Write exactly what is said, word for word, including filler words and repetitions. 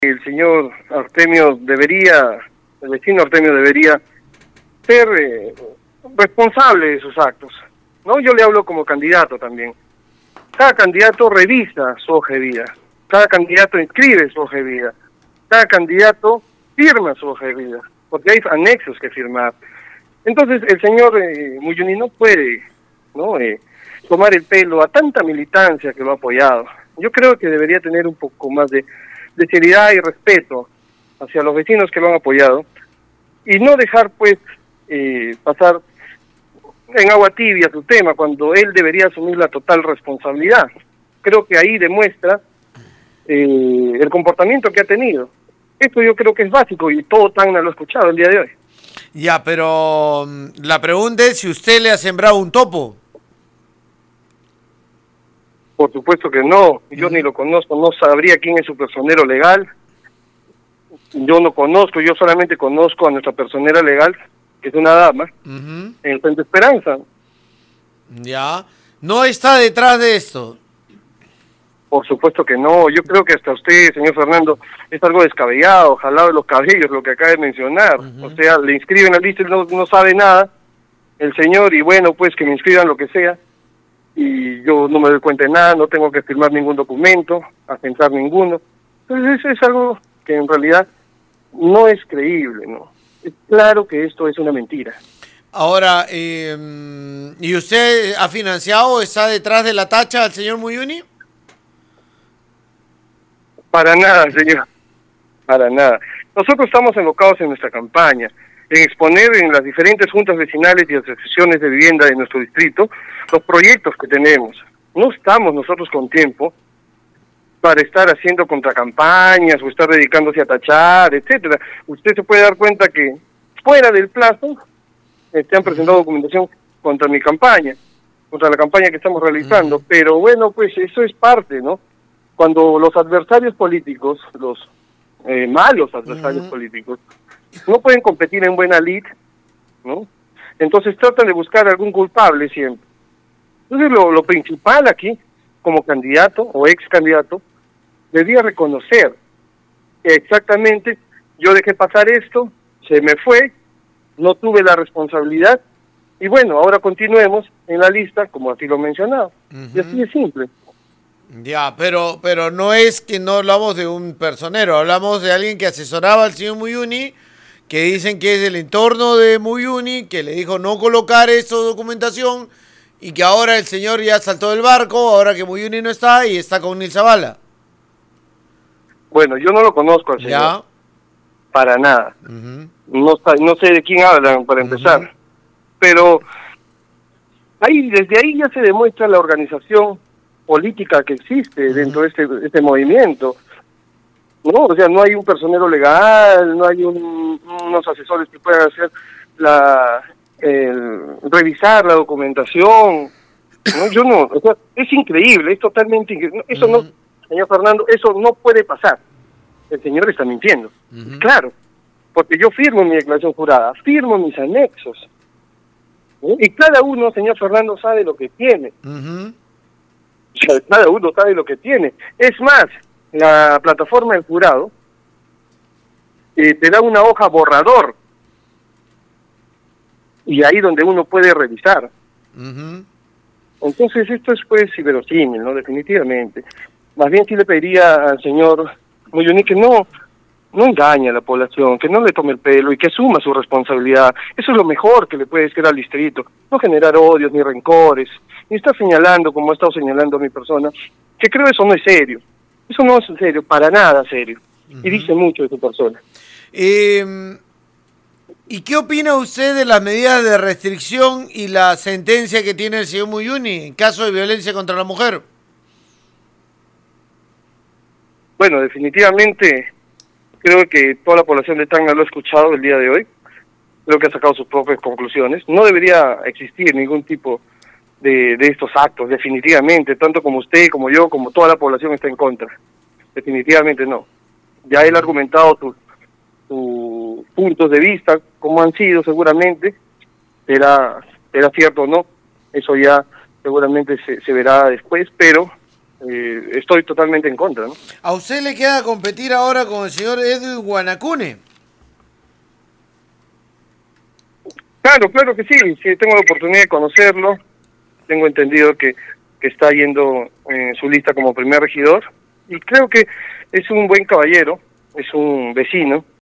El señor Artemio debería, el vecino Artemio debería ser eh, responsable de sus actos, ¿no? Yo le hablo como candidato también. Cada candidato revisa su hoja de vida, cada candidato inscribe su hoja de vida, cada candidato firma su hoja de vida, porque hay anexos que firmar. Entonces el señor eh, Muyuni no puede, ¿no? Eh, tomar el pelo a tanta militancia que lo ha apoyado. Yo creo que debería tener un poco más de, de seriedad y respeto hacia los vecinos que lo han apoyado y no dejar pues eh, pasar en agua tibia su tema cuando él debería asumir la total responsabilidad. Creo que ahí demuestra eh, el comportamiento que ha tenido. Esto yo creo que es básico y todo Tacna lo ha escuchado el día de hoy. Ya, pero la pregunta es si usted le ha sembrado un topo. Por supuesto que no, yo uh-huh. ni lo conozco, no sabría quién es su personero legal. Yo no conozco, yo solamente conozco a nuestra personera legal, que es una dama, uh-huh. en Fuente Esperanza. Ya, no está detrás de esto. Por supuesto que no, yo creo que hasta usted, señor Fernando, es algo descabellado, jalado de los cabellos, lo que acaba de mencionar. Uh-huh. O sea, le inscriben al lista y no, no sabe nada, el señor, y bueno, pues que me inscriban lo que sea, y yo no me doy cuenta de nada, no tengo que firmar ningún documento, asentar ninguno. Entonces eso es algo que en realidad no es creíble, ¿no? Es claro que esto es una mentira. Ahora, eh, ¿y usted ha financiado, está detrás de la tacha al señor Muyuni? Para nada, señor, para nada. Nosotros estamos enfocados en nuestra campaña, en exponer en las diferentes juntas vecinales y asociaciones de vivienda de nuestro distrito los proyectos que tenemos. No estamos nosotros con tiempo para estar haciendo contracampañas o estar dedicándose a tachar, etcétera. Usted se puede dar cuenta que fuera del plazo este, han presentado documentación contra mi campaña, contra la campaña que estamos realizando, uh-huh. pero bueno, pues eso es parte, ¿no? Cuando los adversarios políticos, los eh, malos adversarios uh-huh. políticos, no pueden competir en buena lid, ¿no? Entonces tratan de buscar algún culpable siempre. Entonces lo, lo principal aquí, como candidato o ex candidato, debía reconocer que exactamente yo dejé pasar esto, se me fue, no tuve la responsabilidad, y bueno, ahora continuemos en la lista, como así lo he mencionado. Uh-huh. Y así es simple. Ya, pero pero no es que no hablamos de un personero, hablamos de alguien que asesoraba al señor Muyuni, que dicen que es del entorno de Muyuni, que le dijo no colocar esa documentación y que ahora el señor ya saltó del barco, ahora que Muyuni no está y está con Nil Zavala. Bueno, yo no lo conozco al señor, ¿ya? Para nada. Uh-huh. No, no sé de quién hablan, para empezar. Uh-huh. Pero ahí desde ahí ya se demuestra la organización política que existe uh-huh. dentro de este, este movimiento, ¿no? O sea, no hay un personero legal, no hay un, unos asesores que puedan hacer la el, revisar la documentación, ¿no? Yo no, o sea, es increíble, es totalmente increíble. Eso uh-huh. no, señor Fernando, eso no puede pasar. El señor está mintiendo, uh-huh. claro, porque yo firmo mi declaración jurada, firmo mis anexos, ¿sí? Y cada uno, señor Fernando, sabe lo que tiene. Uh-huh. Cada uno sabe lo que tiene. Es más, la plataforma del jurado eh, te da una hoja borrador y ahí donde uno puede revisar. Uh-huh. Entonces esto es pues inverosímil, ¿no? Definitivamente. Más bien sí le pediría al señor Muyuni que no, no engañe a la población, que no le tome el pelo y que asuma su responsabilidad. Eso es lo mejor que le puede decir al distrito. No generar odios ni rencores, ni estar señalando, como ha estado señalando a mi persona, que creo eso no es serio. Eso no es serio, para nada serio. Uh-huh. Y dice mucho de su persona. Eh, ¿Y qué opina usted de las medidas de restricción y la sentencia que tiene el señor Muyuni en caso de violencia contra la mujer? Bueno, definitivamente creo que toda la población de Tacna lo ha escuchado el día de hoy. Creo que ha sacado sus propias conclusiones. No debería existir ningún tipo de, de estos actos, definitivamente, tanto como usted, como yo, como toda la población está en contra. Definitivamente no. Ya él ha argumentado sus, sus puntos de vista, como han sido seguramente, será, será cierto o no, eso ya seguramente se, se verá después, pero eh, estoy totalmente en contra, ¿no? ¿A usted le queda competir ahora con el señor Edwin Guanacune? Claro, claro que sí, sí, tengo la oportunidad de conocerlo, tengo entendido que, que está yendo en su lista como primer regidor, y creo que es un buen caballero, es un vecino,